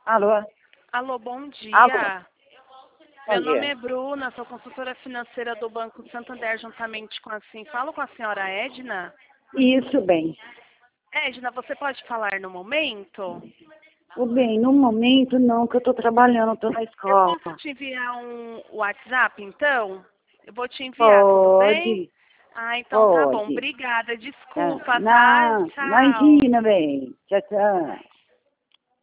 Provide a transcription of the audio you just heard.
Alô? Alô, bom dia. Alô? Meu Bom nome dia. é Bruna, sou consultora financeira do Banco Santander, juntamente com falo com a senhora Edna. Isso, bem. Edna, você pode falar no momento? O bem, no momento não, que eu estou trabalhando, estou na Eu escola. posso te enviar um WhatsApp, então? Eu vou te enviar, tudo bem? Pode, Ah, então tá bom. pode. Obrigada. Ah, Desculpa, tá? não, Tchau. imagina, bem. Tchau, tchau.